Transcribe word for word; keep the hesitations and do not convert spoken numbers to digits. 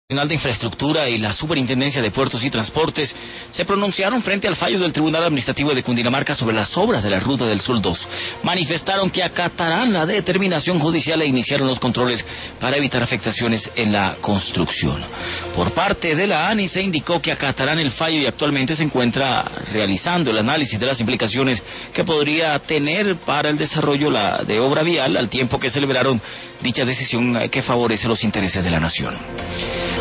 Nacional de Infraestructura y la Superintendencia de Puertos y Transportes se pronunciaron frente al fallo del Tribunal Administrativo de Cundinamarca sobre las obras de la Ruta del Sol dos. Manifestaron que acatarán la determinación judicial e iniciaron los controles para evitar afectaciones en la construcción. Por parte de la ANI se indicó que acatarán el fallo y actualmente se encuentra realizando el análisis de las implicaciones que podría tener para el desarrollo la, de obra vial, al tiempo que celebraron dicha decisión que favorece los intereses de la nación.